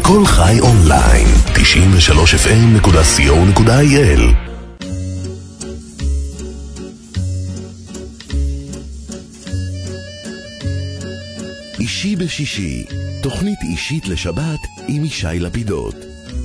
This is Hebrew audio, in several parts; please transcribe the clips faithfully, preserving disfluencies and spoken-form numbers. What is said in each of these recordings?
כל חי אונליין, תשעים ושלוש אף אם נקודה סי או נקודה איי אל. אישי בשישי, תוכנית אישית לשבת עם ישי לפידות.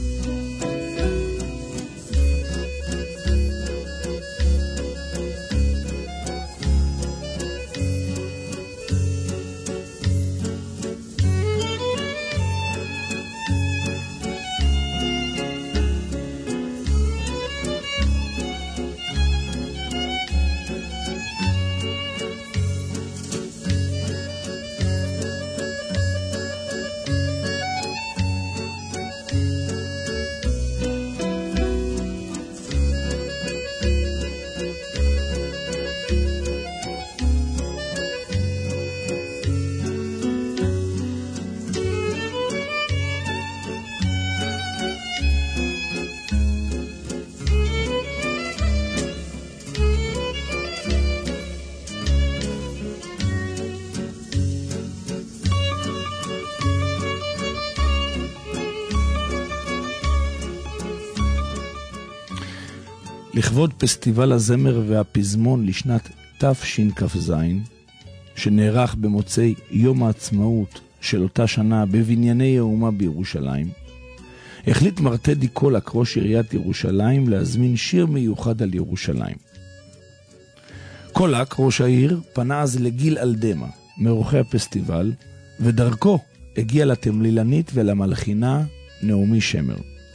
לכבוד פסטיבל הזמר והפזמון לשנת תשכ"ז, שנערך במוצאי יום העצמאות של אותה שנה בבנייני האומה בירושלים, החליט מרטדי קולק, ראש עיריית ירושלים, להזמין שיר מיוחד על ירושלים. קולק, ראש העיר, פנה אז לגיל אלדמה, מאורחי הפסטיבל, ודרכו הגיע לתמלילנית ולמלחינה נעמי שמר.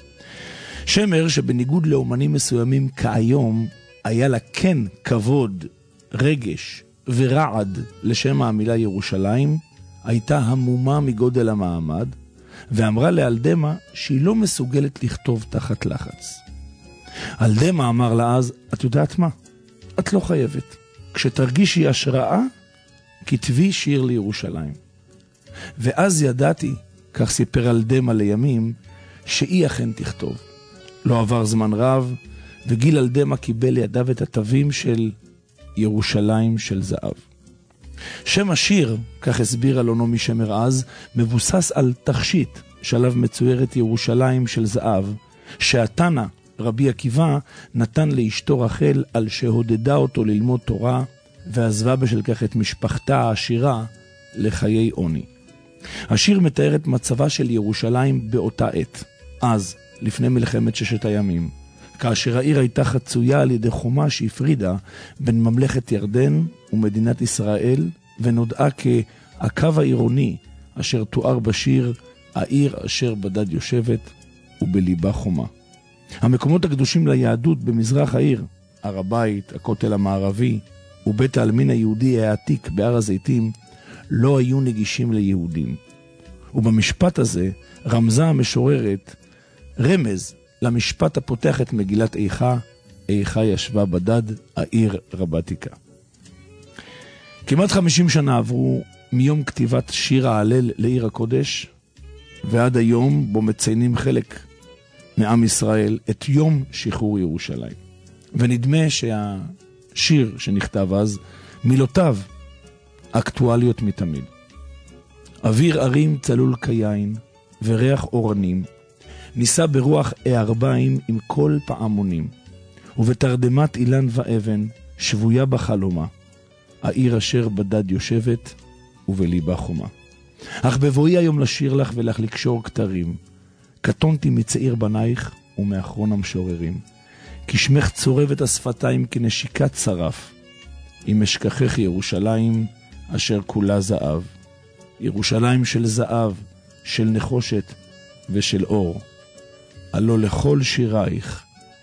שמר, שבניגוד לאומנים מסוימים כהיום, היה לה כן כבוד, רגש ורעד לשם המילה ירושלים, הייתה המומה מגודל המעמד, ואמרה לאלדמה שהיא לא מסוגלת לכתוב תחת לחץ. אלדמה אמר לה אז, את יודעת מה? את לא חייבת. כשתרגישי השראה, כתבי שיר לירושלים. ואז ידעתי, כך סיפר אלדמה לימים, שהיא אכן תכתוב. לא עבר זמן רב, וגיל אלדמה קיבל לידיו את התווים של ירושלים של זהב. שם השיר, כך הסבירה לו נעמי שמר אז, מבוסס על תכשיט שעליו מצוירת ירושלים של זהב, שהתנא רבי עקיבא נתן לאשתו רחל על שהודדה אותו ללמוד תורה, ועזבה בשל כך את משפחתה העשירה לחיי עוני. השיר מתאר את מצבה של ירושלים באותה עת, אז, לפני מלחמת ששת הימים, כאשר העיר הייתה חצויה על ידי חומה שהפרידה בין ממלכת ירדן ומדינת ישראל, ונודעה כהקו העירוני אשר תואר בשיר העיר אשר בדד יושבת ובליבה חומה. המקומות הקדושים ליהדות במזרח העיר, הר הבית, הכותל המערבי ובית העלמין היהודי העתיק בהר הזיתים, לא היו נגישים ליהודים. ובמשפט הזה רמזה המשוררת רמז למשפט הפותח את מגילת איכה, איכה ישבה בדד, העיר רבתיקה. כמעט חמישים שנה עברו מיום כתיבת שיר ההלל לעיר הקודש, ועד היום בו מציינים חלק מעם ישראל את יום שחרור ירושלים. ונדמה שהשיר שנכתב אז, מילותיו אקטואליות מתמיד. אוויר ערים צלול כיין וריח אורנים, ניסה ברוח הערביים עם כל פעמונים, ובתרדמת אילן ואבן שבויה בחלומה, העיר אשר בדד יושבת ובליבה חומה. אך בבואי היום לשיר לך ולך לקשור כתרים, קטונתי מצעיר בנייך ומאחרון המשוררים, כי שמך צורב את השפתיים כנשיקת שרף, אם אשכחך ירושלים אשר כולה זהב, ירושלים של זהב, של נחושת ושל אור, הלא לכל שירייך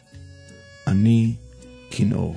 אני כנאור.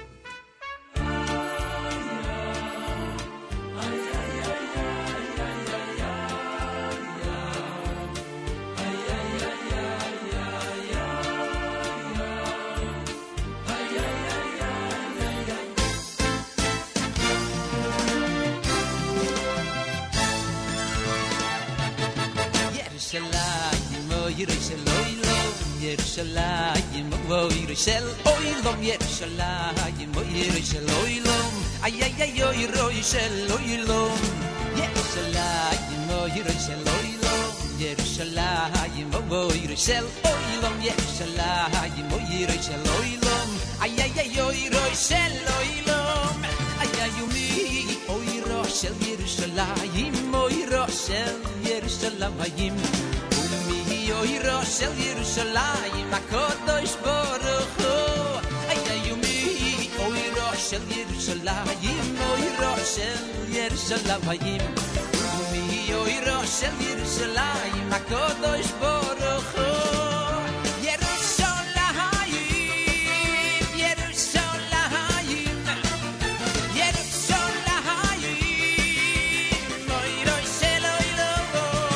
Yerushalayim, oh Yerushalayim, Yerushalayim, oh Yerushalayim, ay ay ay oh Yerushalayim, Yerushalayim, oh Yerushalayim, Yerushalayim oy roshel oilom Yerushalayim oy roshel oilom ay ay ay oy roshel oilom ay ay umi oy roshel Yerushalayim oy roshel Yerushalayim umi oy roshel Yerushalayim akodosh baruch hu ay ay umi oy roshel Yerushalayim oy roshel Yerushalayim oy roshel Yerushalayim akodosh baruch hu Yerushalayim Yerushalayim Yerushalayim oy roshel oilom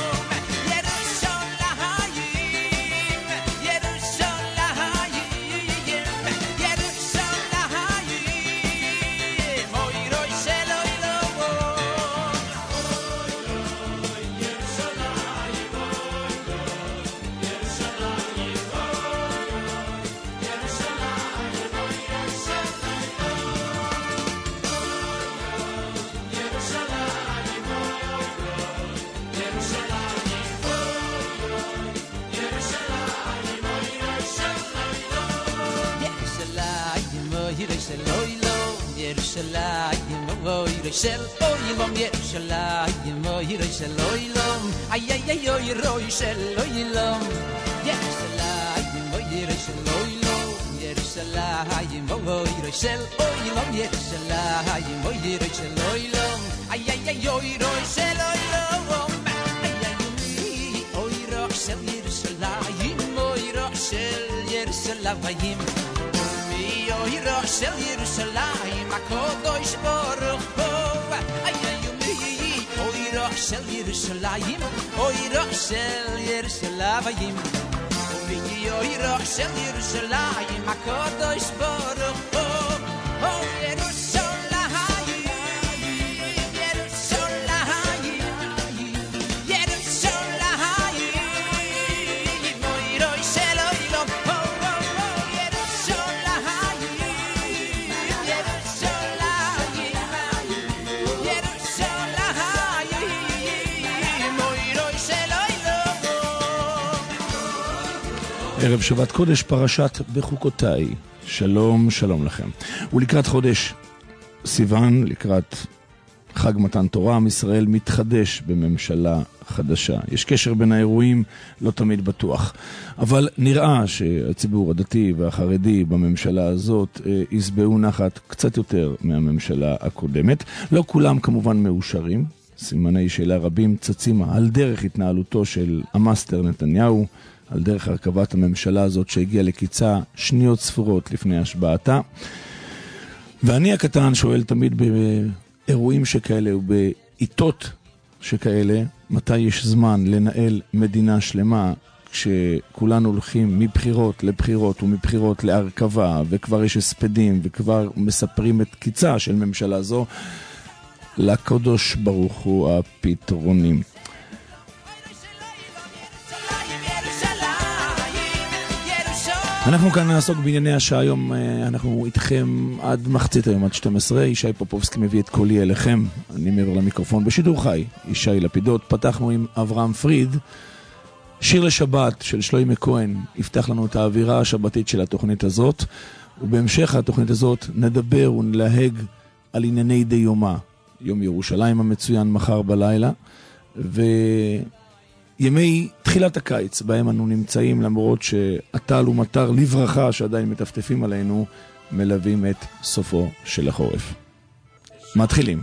Yerushalayim Yerushalayim Yerushalayim oy roshel oilom Yerushalayim oy roshel oilom Yerushalayim oy roshel oilom ay ay ay oy roshel oilom Yerushalayim oy roshel oilom Yerushalayim oy roshel oilom Yerushalayim oy roshel oilom ay ay ay oy roshel oilom ay ay oy roshel Yerushalayim oy roshel Yerushalayim oy roshel Yerushalayim akodosh baruch hu ay ay umi oy roshel Yerushalayim oy roshel Yerushalayim oy roshel Yerushalayim akodosh baruch hu oy Yerushalayim Yerushalayim Yerushalayim oy roshel oilom ערב שבת קודש, פרשת בחוקותיי. שלום, שלום לכם. ולקראת חודש סיוון, לקראת חג מתן תורה, עם ישראל מתחדש בממשלה חדשה. יש קשר בין האירועים, לא תמיד בטוח. אבל נראה שהציבור הדתי והחרדי בממשלה הזאת יסבעו נחת קצת יותר מהממשלה הקודמת. לא כולם כמובן מאושרים. סימני שאלה רבים צצים על דרך התנהלותו של המאסטר נתניהו, על דרך הרכבת הממשלה הזאת שהגיעה לקיצה שניות ספורות לפני השבעתה. ואני הקטן שואל תמיד באירועים שכאלה ובעיתות שכאלה, מתי יש זמן לנהל מדינה שלמה כשכולנו הולכים מבחירות לבחירות ומבחירות להרכבה, וכבר יש הספדים וכבר מספרים את קיצה של ממשלה זו. לקדוש ברוך הוא הפתרונים. אנחנו כאן נעסוק בענייני השעה. היום אנחנו איתכם עד מחצית היום, עד שתים עשרה. ישי פופובסקי מביא את קולי אליכם, אני מעבר למיקרופון בשידור חי. ישי לפידות. פתחנו עם אברהם פריד, שיר לשבת של שלוימי כהן יפתח לנו את האווירה השבתית של התוכנית הזאת, ובהמשך התוכנית הזאת נדבר ונלהג על ענייני דיומה, יום ירושלים המצוין מחר בלילה, וימי תחילת הקיץ בהם אנו נמצאים, למרות שעטל ומטר לברכה שעדיין מטפטפים עלינו, מלווים את סופו של החורף. מתחילים.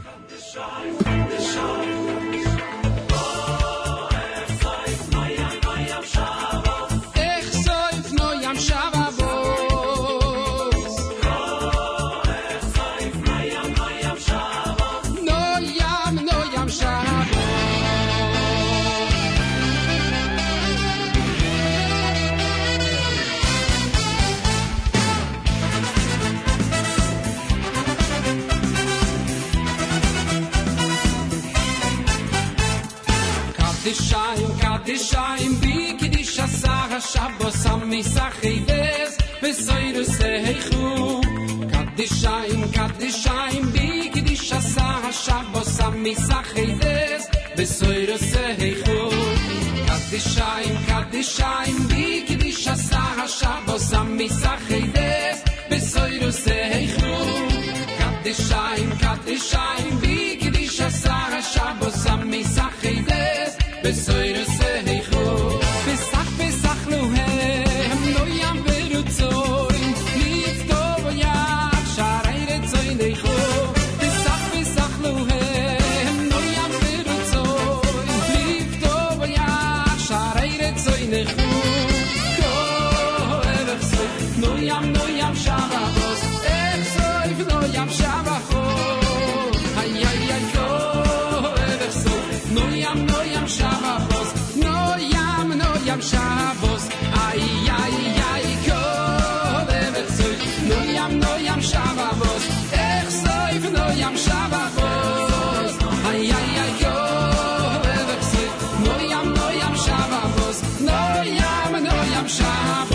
Kadishayim, Kadishayim, bi Kiddush Asar Shabbos HaMisachivez V'soiru Seichu. Kadishayim, Kadishayim, bi Kiddush Asar Shabbos HaMisachivez V'soiru Seichu. Kadishayim, Kadishayim, Bi Kiddush Asar Shabbos Amisachides Besoiru Seichu. Kadishayim, Kadishayim, Bi Kiddush Asar Shabbos Amisachides Besoiru Seichu. Pesach, Pesach Lohem, Lo Yam Verutzoin, Lifto Yach, Sharei Retzoin Eichu. Pesach, Pesach Lohem, Lo Yam Verutzoin, Lifto Yach, Sharei Retzoin Eichu. Ko Erech Soif, No Yam, No Yam Shavachos, Erech Soif, No Yam Shavachos. Ay, ay, ay, Ko Erech Soif, No Yam, No Yam Shavachos, No Yam, No Yam Shavos. Ay, ay, ay, Ko Erech Soif, No Yam, No Yam Shavachos, Erech Soif, No Yam Shavachos. Ay, ay, ay, Ko Erech Soif, No Yam, No Yam Shavachos, No Yam, No Yam Shavos.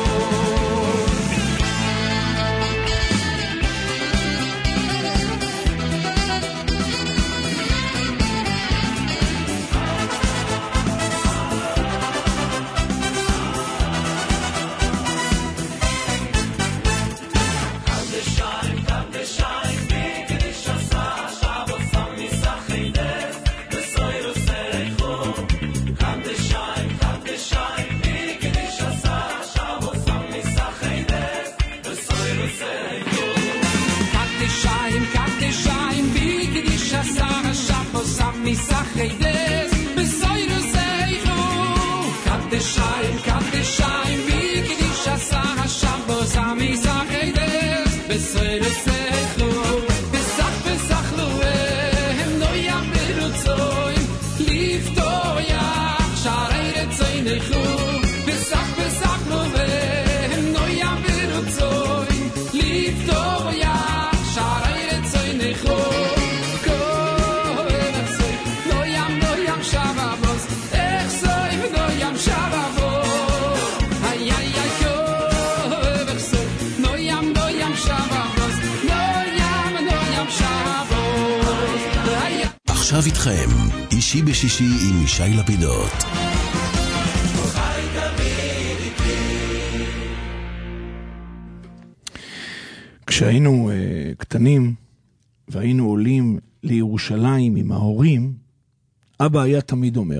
Kadishayim, Kadishayim, Bi Kiddush Asar Shabbos Amisachides Besoiru Seichu. Kadishayim, Kadishayim, Bi Kiddush Asar Shabbos Amisachides Besoiru Seichu. Pesach, Pesach Lohem, Lo Yam Verutzoin, Lifto Yach, Sharei Retzoin Eichu. Pesach, Pesach Lohem, Lo Yam Verutzoin, Lifto Yach, Sharei Retzoin Eichu. Ko Erech Soif, No Yam, No Yam Shavavos, Erech Soif, No Yam Shavavos. Ay, ay, ay, Ko Erech Soif, No Yam, No Yam Shavavos, No Yam, No Yam Shavavos. Ay, ay. עכשיו איתכם, אישי בשישי עם ישי לפידות. כשהיינו uh, קטנים והיינו עולים לירושלים עם ההורים, אבא היה תמיד אומר,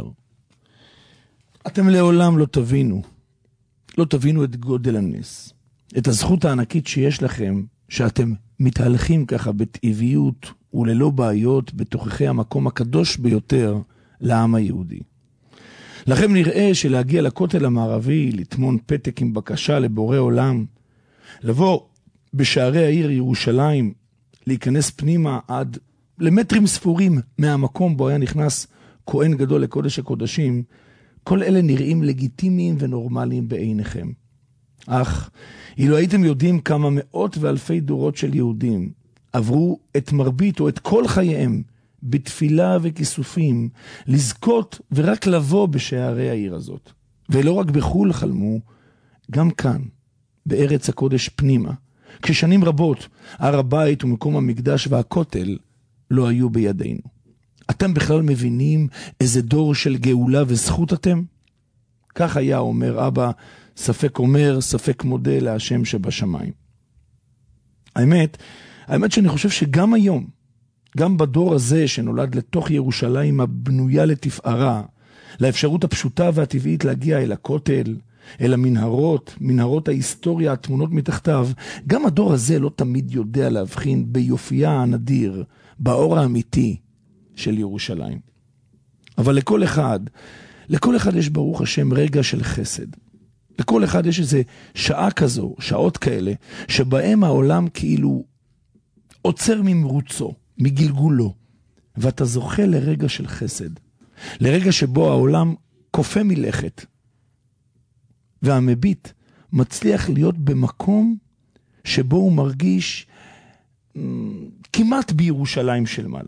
אתם לעולם לא תבינו, לא תבינו את גודל הנס, את הזכות הענקית שיש לכם, שאתם מתהלכים ככה בטבעיות וללא בעיות בתוככי המקום הקדוש ביותר לעם היהודי. לכם נראה שלהגיע לכותל המערבי, לטמון פתק עם בקשה לבורא עולם, לבוא בשערי העיר ירושלים, להיכנס פנימה עד למטרים ספורים מהמקום בו היה נכנס כהן גדול לקודש הקודשים, כל אלה נראים לגיטימיים ונורמליים בעיניכם. אך, אילו הייתם יודעים כמה מאות ואלפי דורות של יהודים עברו את מרבית או את כל חייהם בתפילה וכיסופים, לזכות ורק לבוא בשערי העיר הזאת. ולא רק בחול חלמו, גם כאן, בארץ הקודש פנימה, כששנים רבות הר הבית ומקום המקדש והכותל לא היו בידינו. אתם בכלל מבינים איזה דור של גאולה וזכות אתם? כך היה אומר אבא, ספק אומר, ספק מודה להשם שבשמיים. האמת, האמת שאני חושב שגם היום, גם בדור הזה שנולד לתוך ירושלים הבנויה לתפארה, לאפשרות הפשוטה והטבעית להגיע אל הכותל, אל המנהרות, מנהרות ההיסטוריה, התמונות מתחתיו, גם הדור הזה לא תמיד יודע להבחין ביופייה הנדיר, באור האמיתי של ירושלים. אבל לכל אחד, לכל אחד יש ברוך השם רגע של חסד. לכל אחד יש איזו שעה כזו, שעות כאלה, שבהם העולם כאילו עוצר ממרוצו, מגלגולו, ואתה זוכה לרגע של חסד. לרגע שבו העולם קופא מלכת, והמביט מצליח להיות במקום שבו הוא מרגיש כמעט בירושלים של מעלה.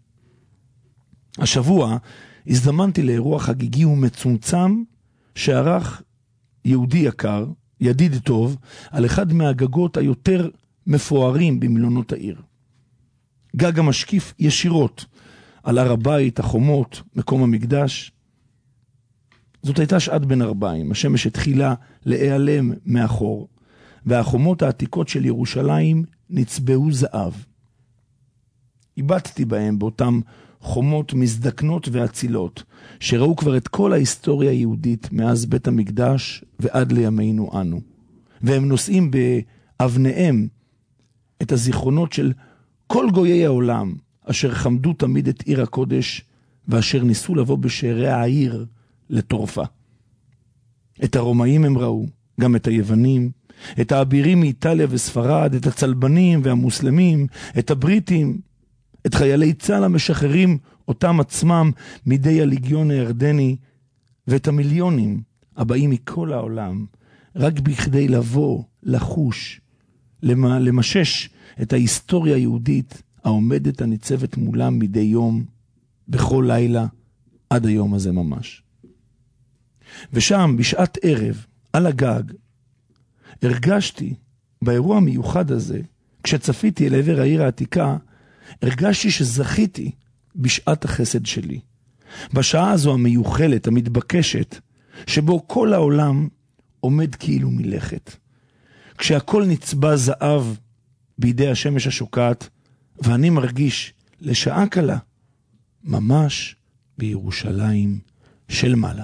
השבוע הזדמנתי לאירוע חגיגי ומצומצם שערך יהודי יקר, ידיד טוב, על אחד מהגגות היותר מפוארים במלונות העיר. גג המשקיף ישירות על הר הבית, החומות, מקום המקדש. זאת הייתה שעת בין ארבעים, השמש התחילה להיעלם מאחור, והחומות העתיקות של ירושלים נצבעו זהב. איבדתי בהם באותם חומות מזדקנות ואצילות, שראו כבר את כל ההיסטוריה היהודית מאז בית המקדש ועד לימינו אנו. והם נושאים באבניהם את הזיכרונות של כל גויי העולם, אשר חמדו תמיד את עיר הקודש, ואשר ניסו לבוא בשערי העיר לטורפה. את הרומאים הם ראו, גם את היוונים, את האבירים מאיטליה וספרד, את הצלבנים והמוסלמים, את הבריטים, את חיילי צה"ל המשחררים אותם עצמם מידי הליגיון הירדני, ואת המיליונים הבאים מכל העולם, רק בכדי לבוא, לחוש, למשש את ההיסטוריה היהודית העומדת הניצבת מולם מדי יום, בכל לילה, עד היום הזה ממש. ושם, בשעת ערב, על הגג, הרגשתי, באירוע המיוחד הזה, כשצפיתי אל עבר העיר העתיקה, הרגשתי שזכיתי בשעת החסד שלי. בשעה הזו המיוחלת, המתבקשת, שבו כל העולם עומד כאילו מלכת. כשהכל נצבע זהב בידי השמש השוקעת, ואני מרגיש לשעה קלה, ממש בירושלים של מעלה.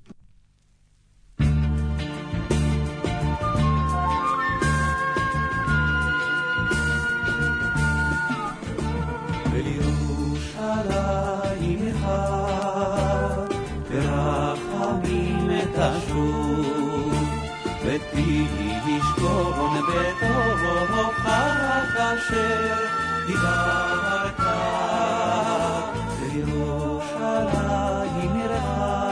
ותשכון בתוך אשר דיברת בירושלים עירך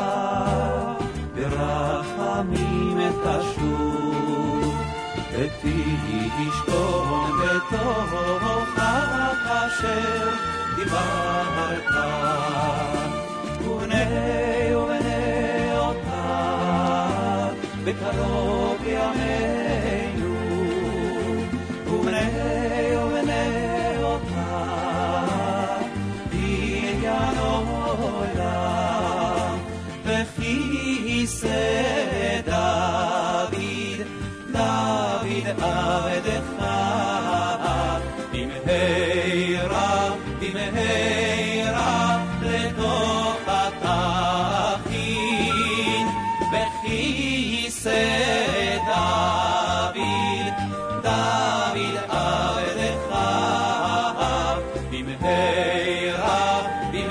ברחמים תשוב ותשכון בתוך אשר דיברת ובני ובני אותה בקרוב ימינו ובני ובני אותה בניין עולם וכיסא דוד דוד עבדך במהרה במהרה לתוך התחין וכיסא דוד דוד עבדך במהרה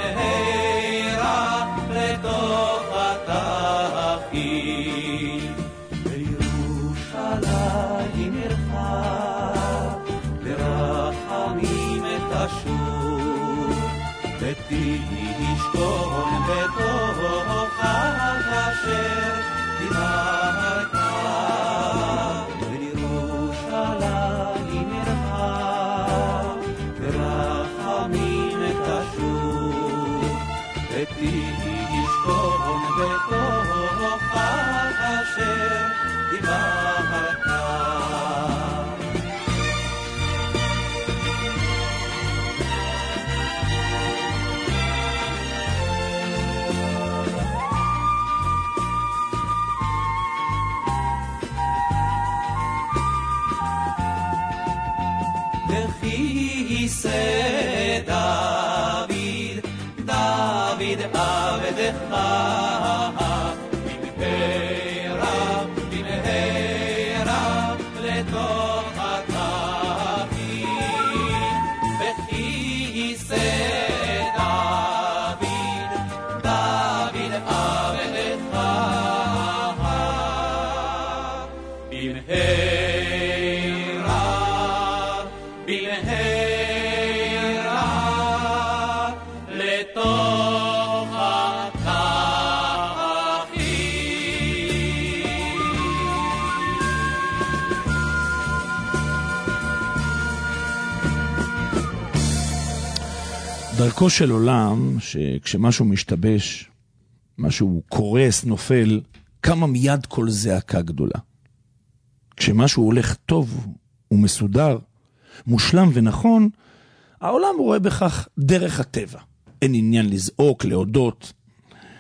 במהרה לתוך התחין בירושלים עירך ברחמים תשוב ותשכון בתוך אשר דיברת בירושלים עירך ברחמים תשוב ותשכון בתוך אשר דיברת. וכיסא דוד דוד עבדך במהרה במהרה לתוך התחין וכיסא דוד דוד עבדך במהרה לתוך דרכו של עולם, שכשמשהו משתבש, משהו קורס, נופל, קמה מיד כל זעקה גדולה. כשמשהו הולך טוב ומסודר, מושלם ונכון, העולם רואה בכך דרך הטבע. אין עניין לזעוק, להודות.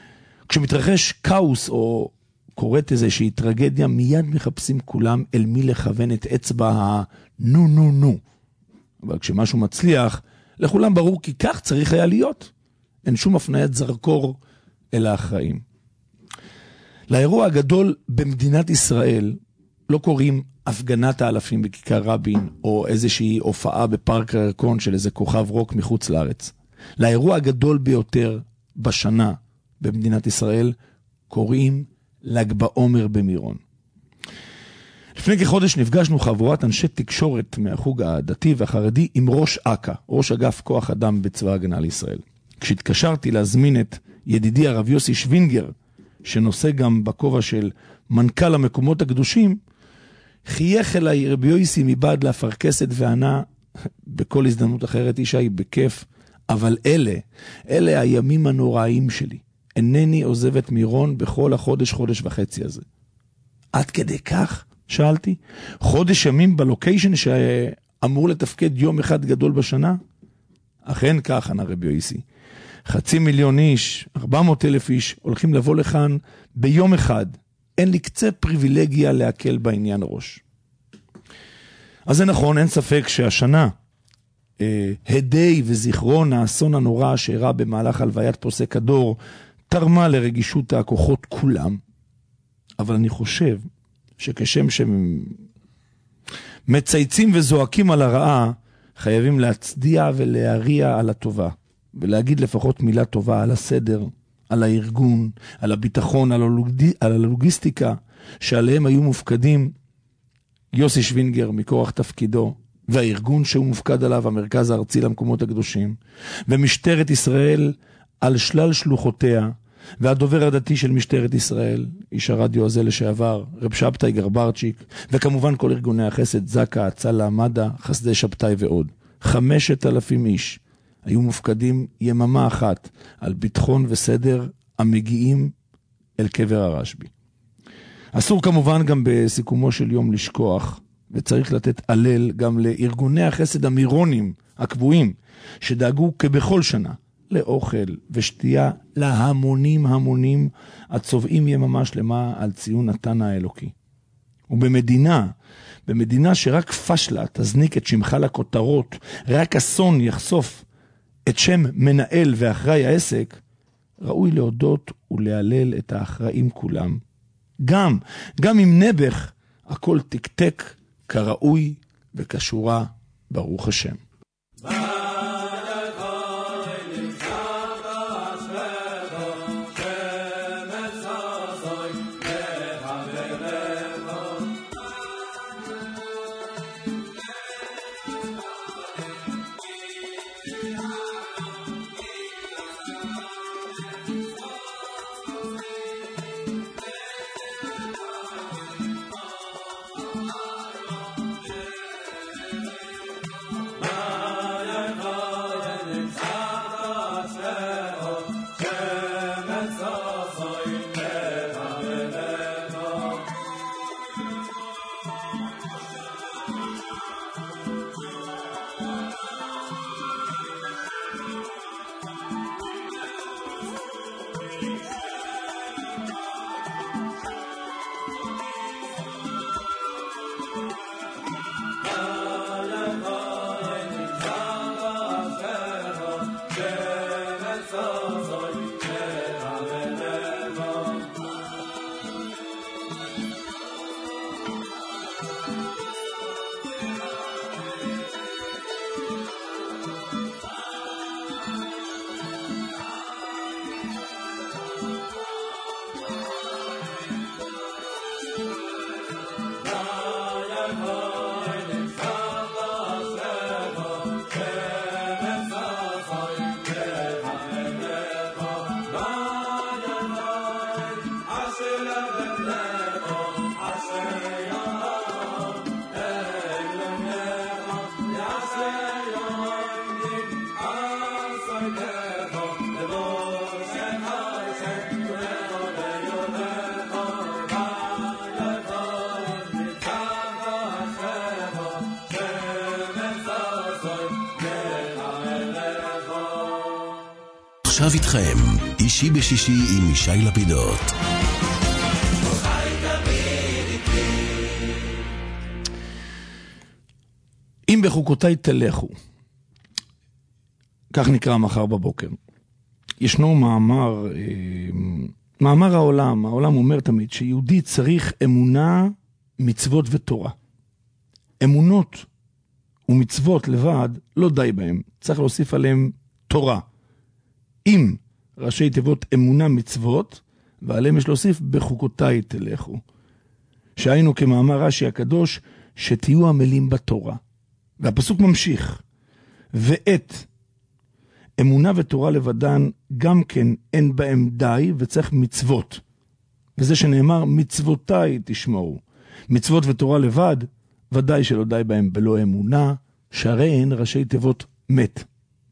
כשמתרחש כאוס או קורית איזושהי טרגדיה, מיד מחפשים כולם אל מי לכוון את אצבע הנו נו נו. אבל כשמשהו מצליח, לכולם ברור כי כך צריך היה להיות. אין שום הפניית זרקור אל האחראים. לאירוע הגדול במדינת ישראל לא קוראים הפגנת האלפים בכיכר רבין, או איזושהי הופעה בפארק הירקון של איזה כוכב רוק מחוץ לארץ. לאירוע הגדול ביותר בשנה במדינת ישראל קוראים ל"ג בעומר במירון. לפני כחודש נפגשנו חבורת אנשי תקשורת מהחוג הדתי והחרדי עם ראש אכ"א, ראש אגף כוח אדם בצבא הגנה לישראל. כשהתקשרתי להזמין את ידידי הרב יוסי שווינגר, שנושא גם בכובע של מנכ"ל המקומות הקדושים, חייך אליי רבי יוסי מבעד להפרכסת וענה, בכל הזדמנות אחרת ישי, בכיף, אבל אלה, אלה הימים הנוראים שלי. אינני עוזבת מירון בכל החודש, חודש וחצי הזה. עד כדי כך? שאלתי. חודש ימים בלוקיישן שאמור לתפקד יום אחד גדול בשנה? אכן כך, ענה רבי יוסי. חצי מיליון איש, ארבע מאות אלף איש, הולכים לבוא לכאן ביום אחד. אין לי קצה פריבילגיה להקל בעניין ראש. אז זה נכון, אין ספק שהשנה, אה, הדי וזיכרון האסון הנורא שאירע במהלך הלוויית פוסק הדור, תרמה לרגישות הכוחות כולם. אבל אני חושב שכשם שמצייצים וזועקים על הרעה, חייבים להצדיע ולהריע על הטובה. ולהגיד לפחות מילה טובה על הסדר, על הארגון, על הביטחון, על, הלוג... על הלוגיסטיקה, שעליהם היו מופקדים יוסי שווינגר מכוח תפקידו, והארגון שהוא מופקד עליו, המרכז הארצי למקומות הקדושים, ומשטרת ישראל על שלל שלוחותיה, והדובר הדתי של משטרת ישראל, איש הרדיו הזה לשעבר, רב שבתאי גרברצ'יק, וכמובן כל ארגוני החסד, זקה, הצלה, מד"א, חסדי שבתאי ועוד. חמשת אלפים איש היו מופקדים יממה אחת על ביטחון וסדר המגיעים אל קבר הרשב"י. אסור כמובן גם בסיכומו של יום לשכוח, וצריך לתת הלל גם לארגוני החסד המירונים הקבועים, שדאגו כבכל שנה לאוכל ושתייה להמונים המונים הצובעים יממה שלמה על ציון נתן האלוקי. ובמדינה, במדינה שרק פשלה תזניק את שמך לכותרות, רק אסון יחשוף את שם מנהל ואחראי העסק, ראוי להודות ולהלל את האחראים כולם. גם, גם עם נבח, הכל תקתק כראוי וכשורה, ברוך השם. עכשיו איתכם, אישי בשישי עם ישי לפידות. אם בחוקותיי תלכו, כך נקרא מחר בבוקר. ישנו מאמר, מאמר העולם, העולם אומר תמיד שיהודי צריך אמונה, מצוות ותורה. אמונות ומצוות לבד לא די בהם, צריך להוסיף עליהם תורה. אם ראשי תיבות אמונה מצוות, ועליהם יש להוסיף בחוקותיי תלכו. שהיינו כמאמר רש"י הקדוש, שתהיו עמלים בתורה. והפסוק ממשיך, ואת אמונה ותורה לבדן גם כן אין בהם די וצריך מצוות. וזה שנאמר מצוותיי תשמעו. מצוות ותורה לבד ודאי שלא די בהם בלא אמונה, שהרי הן ראשי תיבות מת.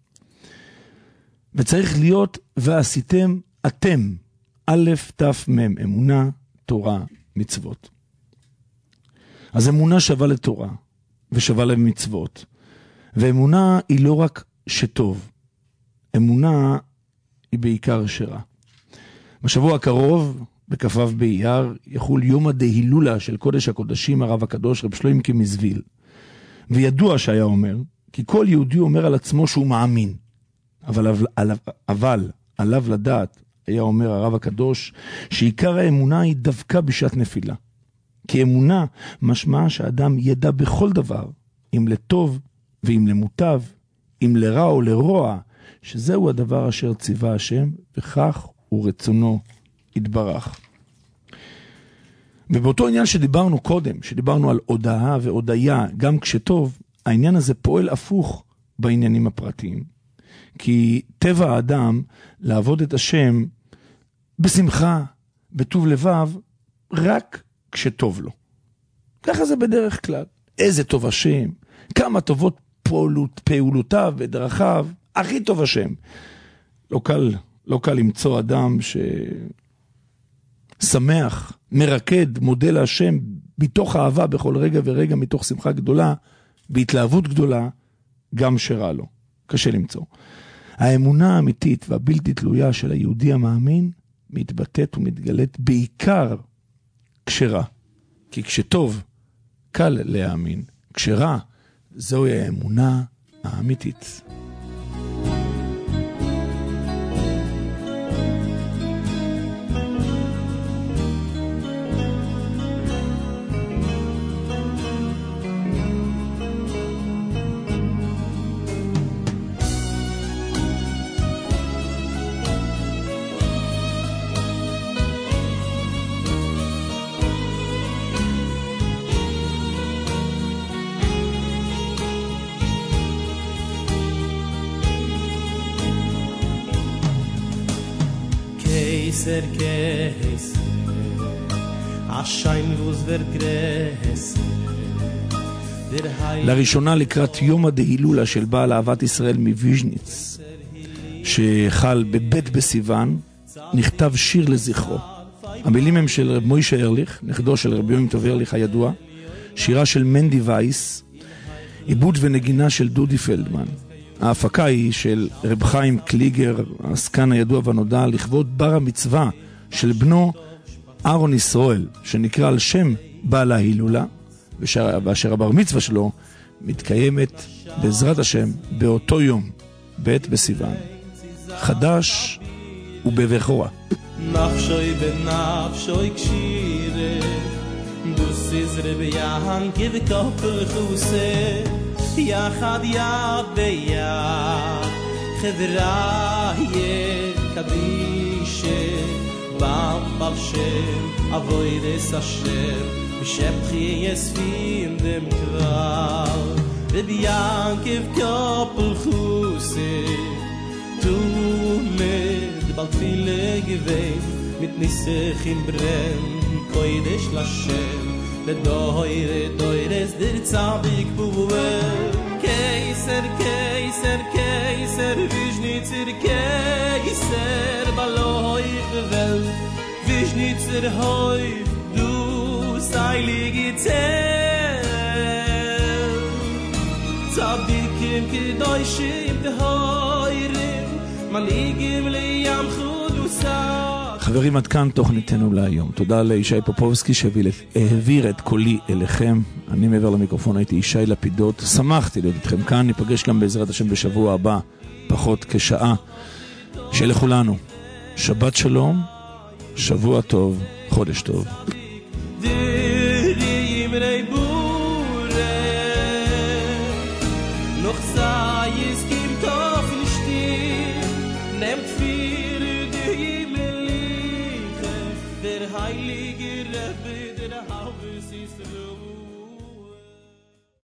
וצריך להיות ועשיתם אתם א' ת' מ' אמונה, תורה, מצוות. אז אמונה שווה לתורה ושווה למצוות. ואמונה היא לא רק שטוב, אמונה היא בעיקר שרע. בשבוע הקרוב, בכ"ו באייר, יחול יום הדהילולה של קודש הקודשים הרב הקדוש רב שלוים כמזוויל. וידוע שהיה אומר, כי כל יהודי אומר על עצמו שהוא מאמין. אבל, אבל, אבל עליו לדעת, היה אומר הרב הקדוש, שעיקר האמונה היא דווקא בשעת נפילה. כי אמונה משמע שאדם ידע בכל דבר, אם לטוב ואם למוטב, אם לרע או לרוע, שזהו הדבר אשר ציווה השם, וכך הוא רצונו יתברך. ובאותו עניין שדיברנו קודם, שדיברנו על הודעה והודיה, גם כשטוב, העניין הזה פועל הפוך בעניינים הפרטיים. כי טבע האדם לעבוד את השם בשמחה, בטוב לבב, רק כשטוב לו. ככה זה בדרך כלל. איזה טוב השם, כמה טובות פעולות, פעולותיו ודרכיו, הכי טוב השם. לא קל, לא קל למצוא אדם ששמח, מרקד, מודה להשם, מתוך אהבה בכל רגע ורגע, מתוך שמחה גדולה, בהתלהבות גדולה, גם שרע לו. קשה למצוא. האמונה האמיתית והבלתי תלויה של היהודי המאמין, מתבטאת ומתגלית בעיקר כשרע. כי כשטוב, קל להאמין. כשרע, זוהי האמונה האמיתית. Keiser, Keiser, השיים ווס ורקרסר. לראשונה לקראת יום הדהילולה של בעל אהבת ישראל מוויז'ניץ, שחל בבית בסיוון, נכתב שיר לזכרו. המילים הם של רב מוישה ארליך, נכדו של רבי יום טוב ארליך הידוע, שירה של מנדי וייס, עיבוד ונגינה של דודי פלדמן. ההפקה היא של רב חיים קליגר, הסקן הידוע והנודע, לכבוד בר המצווה של בנו אהרון ישראל, שנקרא על שם בעל ההילולה, ואשר הבר מצווה שלו מתקיימת בעזרת השם באותו יום, ב' בסיוון. חדש ובבכורה. נפשוי בנפשוי קשירה, דוסיז רבי יהן כבקופל חוסה, יחד יד ביד, חבריי קדישה, במבל שם, אבוידס השם, משפחי יספין דם כבר, רבי יהן כבקופל חוסה, תומד בלתפילה גבין, מתניסחים ברם, קוידש לשם, לדויר דוירס דר צדיק בובל. Keiser, Keiser, Keiser, Wiesnitzer, Keiser, baloich de Welt, Wiesnitzer heuf, du seilige Zell. Tzadikim kedoshim teheirim, מנהיגים לים חודוסה. חברים, עד כאן תוכניתנו להיום. תודה לישי פופובסקי שהעביר את קולי אליכם. אני מעבר למיקרופון הייתי ישי לפידות. שמחתי להיות איתכם כאן. ניפגש גם בעזרת השם בשבוע הבא, פחות כשעה. שיהיה לכולנו שבת שלום, שבוע טוב, חודש טוב. noch sei es gibt auf den Stirn nehmt für die Himmelige der heilige Rebbe der Haus ist